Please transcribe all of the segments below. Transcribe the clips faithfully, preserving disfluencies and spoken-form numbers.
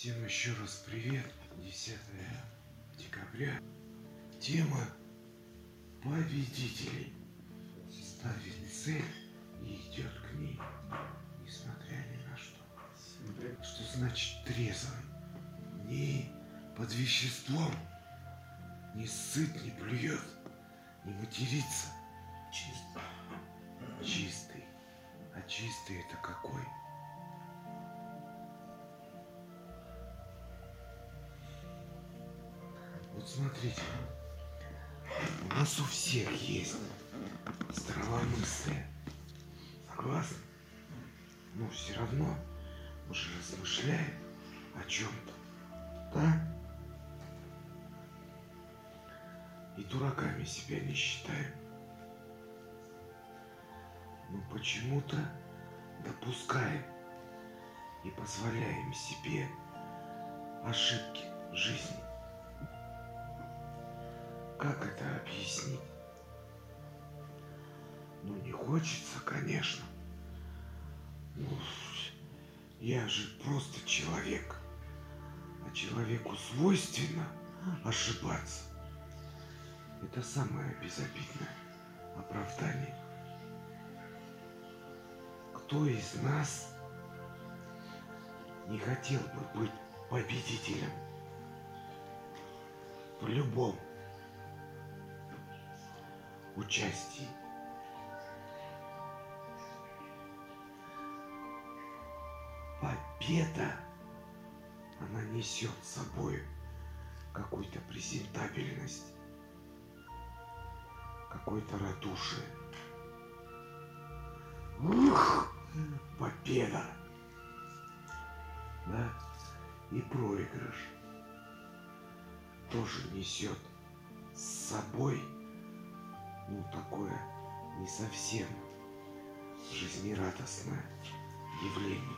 Всем еще раз привет. десятое декабря. Тема победителей. Ставит цель и идет к ней, несмотря ни на что. Что значит трезвый? Не под веществом, не сыт, не плюет, не матерится. Чистый. Чистый. А чистый это какой? Вот смотрите, у нас у всех есть здравомыслие. Согласны? Но все равно мы же размышляем о чем-то. Да? И дураками себя не считаем. Но почему-то допускаем и позволяем себе ошибки жизни. Как это объяснить? Ну, не хочется, конечно. Ну, я же просто человек. А человеку свойственно ошибаться. Это самое безобидное оправдание. Кто из нас не хотел бы быть победителем в любом участии? Победа, она несет с собой какую-то презентабельность, какое-то радушие. Ух, победа! Да? И проигрыш тоже несет с собой, ну, такое не совсем жизнерадостное явление.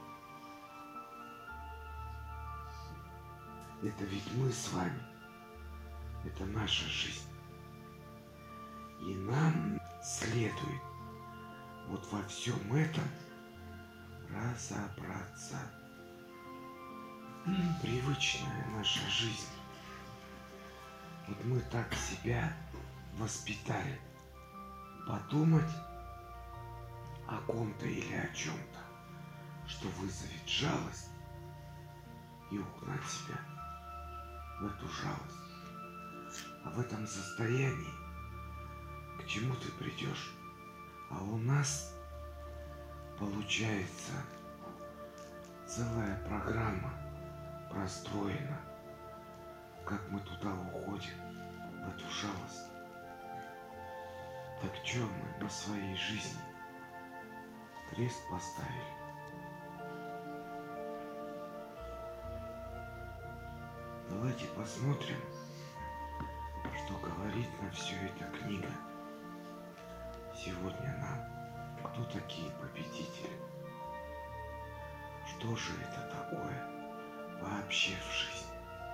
Это ведь мы с вами. Это наша жизнь. И нам следует вот во всем этом разобраться. Привычная наша жизнь. Вот мы так себя воспитали. Подумать о ком-то или о чем-то, что вызовет жалость, и угнать себя в эту жалость. А в этом состоянии к чему ты придешь? А у нас получается целая программа простроена, как мы туда уходим, в эту жалость. Так что мы на своей жизни крест поставили? Давайте посмотрим, что говорит на все это книга. Сегодня нам кто такие победители? Что же это такое вообще в жизни?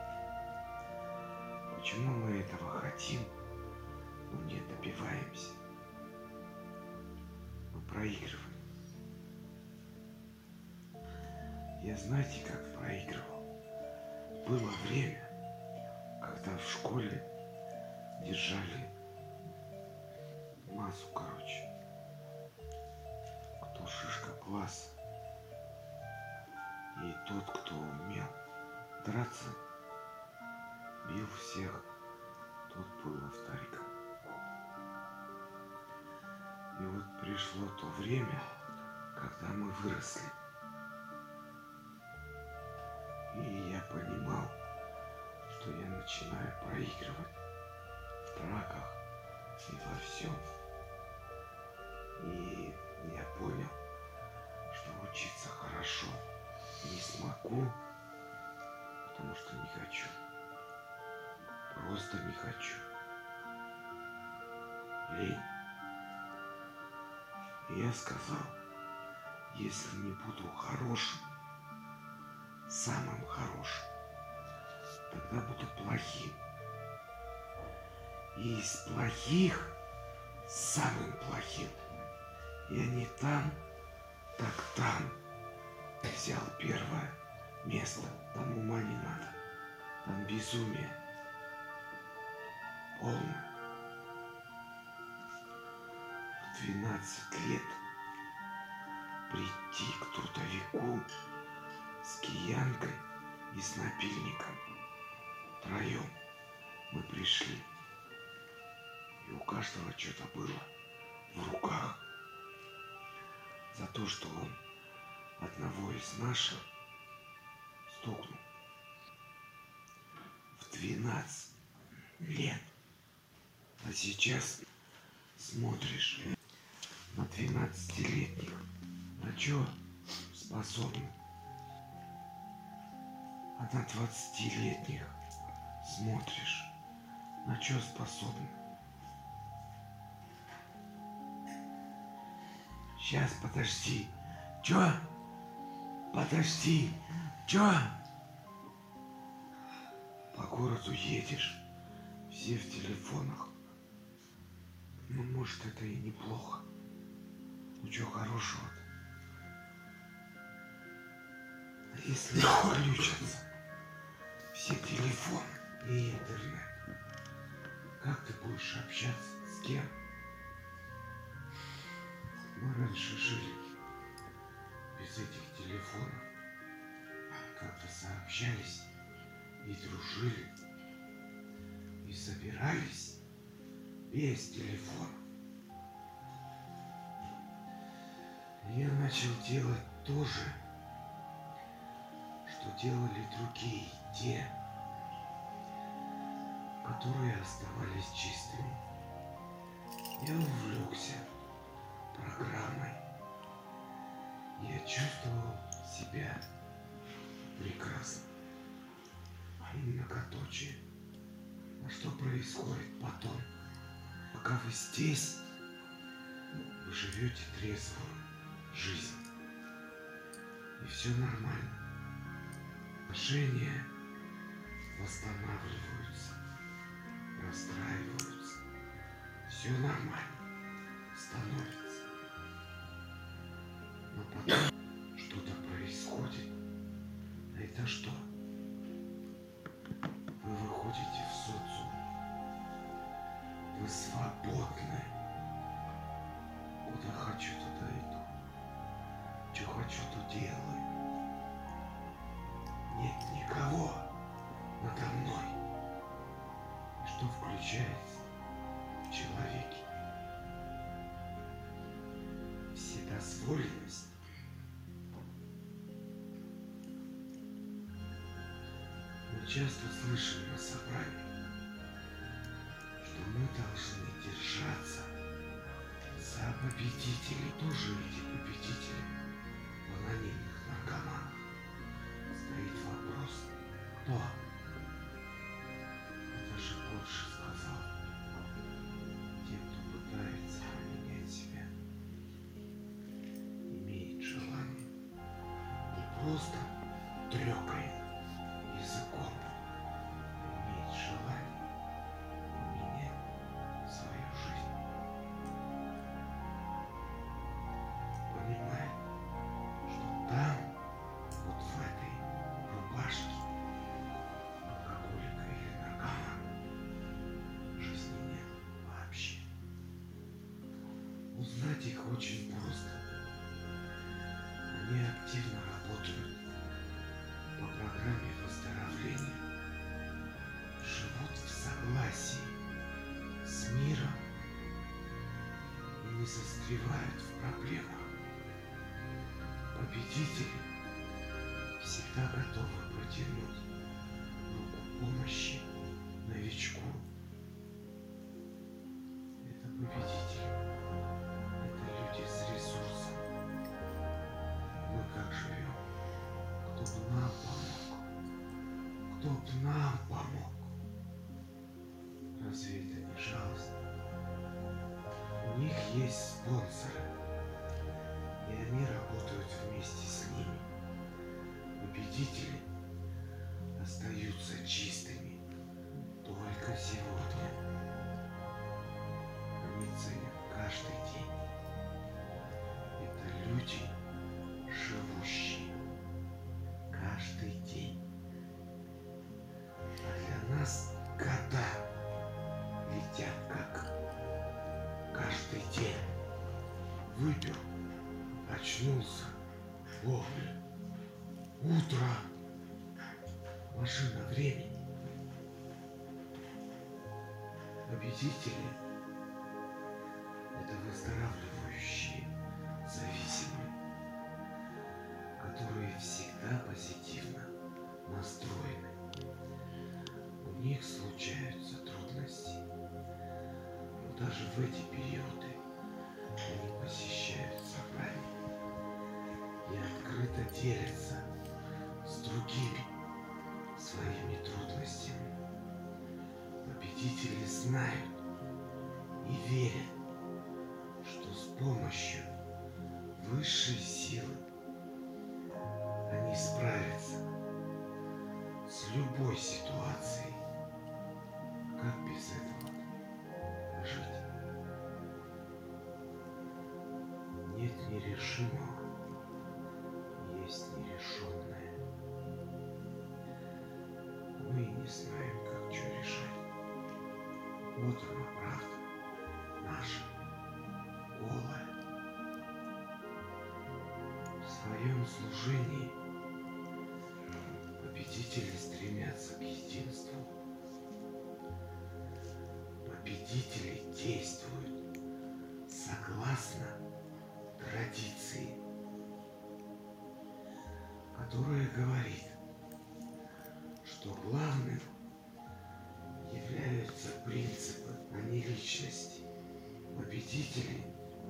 Почему мы этого хотим, но не добиваемся? Мы проигрываем. Я знаете, как проигрывал? Было время, когда в школе держали массу, короче, кто шишка класса. И тот, кто умел драться, бил всех, тот был авторитетом. И вот пришло то время, когда мы выросли. И я понимал, что я начинаю проигрывать в драках и во всем. И я понял, что учиться хорошо не смогу, потому что не хочу. Просто не хочу. Лень. И я сказал, если не буду хорошим, самым хорошим, тогда буду плохим. И из плохих самым плохим. Я не там, так там взял первое место. Там ума не надо. Там безумие. Полное. В двенадцать лет прийти к трудовику с киянкой и с напильником. Втроем мы пришли. И у каждого что-то было в руках. За то, что он одного из наших стукнул в двенадцать лет. А сейчас смотришь на двенадцатилетних. На что способны? А на двадцатилетних смотришь. На что способны? Сейчас, подожди. Чё? Подожди. Чё? По городу едешь. Все в телефонах. Ну, может, это и неплохо. Ну, чё хорошего-то? А если включатся все телефоны и интернет, как ты будешь общаться? С кем? Мы раньше жили без этих телефонов. Как-то сообщались и дружили. И собирались без телефона. Я начал делать то же, что делали другие, те, которые оставались чистыми. Я увлекся программой. Я чувствовал себя прекрасно. И многоточие. А что происходит потом? Пока вы здесь, вы живете трезвую жизнь. И все нормально. Отношения восстанавливаются, расстраиваются. Все нормально становится. Но потом что-то происходит. А это что? Вы выходите в социум. Вы свободны. Куда хочу, туда иду. Что хочу, то делаю. Нет никого надо мной. И что включается в человеке? Вседозволенность. Мы часто слышим на собраниях, что мы должны держаться за победителей. Тоже эти победители в анонимных наркоманах. Стоит вопрос, кто? Я даже больше сказал. Те, кто пытается поменять себя, имеет желание, не просто трёкает языком, а имеет желание поменять свою жизнь. Понимает, что там, вот в этой рубашке, алкоголика или наркомана, жизни нет вообще. Узнать их очень просто. Они активно работают по программе выздоровления, живут в согласии с миром и не застревают в проблемах. Победители всегда готовы протянуть руку помощи новичку. Это победители. Это люди с ресурсом. Мы как живем? Кто бы нам помог? Кто бы нам помог? Разве это не жалостно? У них есть спонсоры. И они работают вместе с ними. Победители остаются чистыми только сегодня. Они ценят каждый день. Это люди, живущие каждый день. нас года летят, как каждый день. Выпил, очнулся, вовремя. Утро. Машина времени. Победители — это выздоравливающие зависимые, которые всегда позитивно настроены. У них случаются трудности, но даже в эти периоды они посещают собрания и открыто делятся с другими своими трудностями. Победители знают и верят, что с помощью высшей силы они справятся с любой ситуацией. Как без этого жить? Нет нерешимого, есть нерешенное. Мы не знаем, как что решать. Вот она, правда, наша, голая. В своем служении победители стремятся к единству. Победители действуют согласно традиции, которая говорит, что главным являются принципы, а не личности. Победители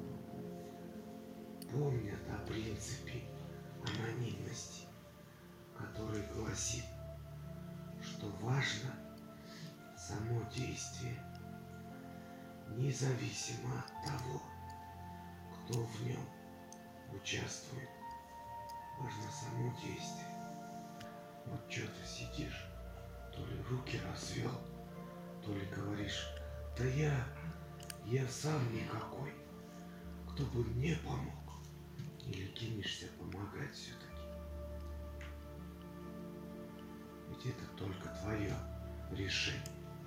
помнят о принципе анонимности, который гласит, что важно само действие, независимо от того, кто в нем участвует. Важно само действие. Вот что ты сидишь, то ли руки развел, то ли говоришь: да я, я сам никакой, кто бы мне помог, или кинешься помогать все-таки. Ведь это только твое решение.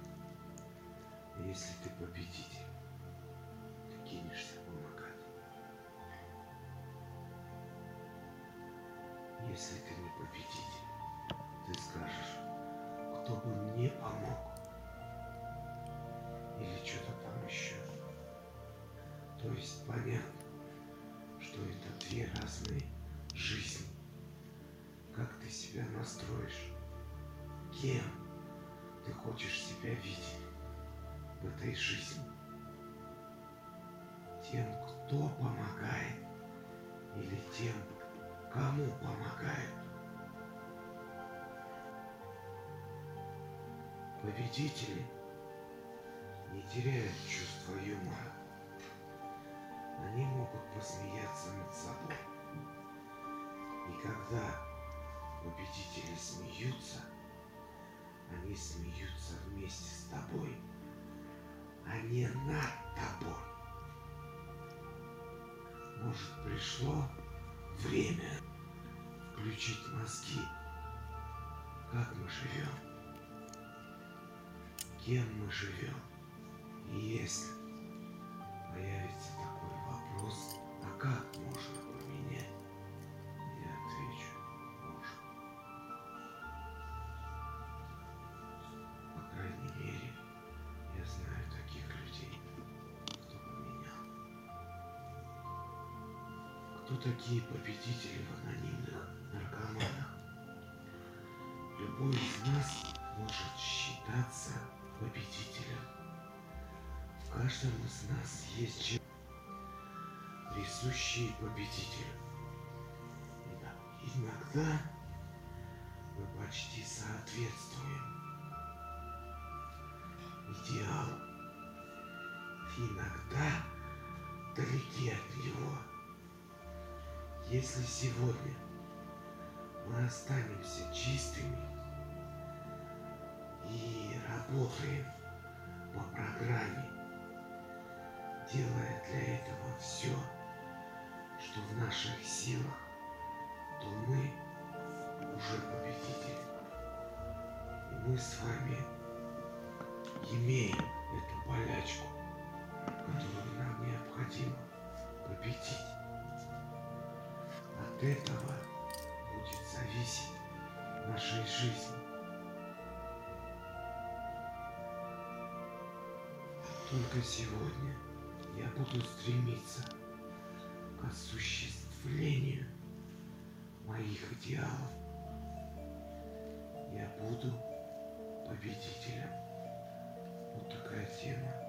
Если ты победитель, ты кинешься помогать. Если ты не победитель, ты скажешь: кто бы мне помог, или что-то там еще. То есть понятно, что это две разные жизни. Как ты себя настроишь? Кем ты хочешь себя видеть в этой жизни? Тем, кто помогает, или тем, кому помогают? Победители не теряют чувство юмора. Они могут посмеяться над собой. И когда победители смеются, они смеются вместе с тобой, а не над тобой. Может, пришло время включить мозги. Как мы живем? Кем мы живем? И если появится такой вопрос, а как можно поменять? Я отвечу: можно. По крайней мере, я знаю таких людей, кто поменял. Кто такие победители в анонимных наркоманах? Любой из нас может считаться победителем. В каждом из нас есть черты, присущие победителю. Иногда мы почти соответствуем идеалу, иногда далеки от него. Если сегодня мы останемся чистыми и работаем по программе, делая для этого все, что в наших силах, то мы уже победители. И мы с вами имеем эту болячку, которую нам необходимо победить. От этого будет зависеть нашей жизни. Только сегодня я буду стремиться к осуществлению моих идеалов. Я буду победителем. Вот такая тема.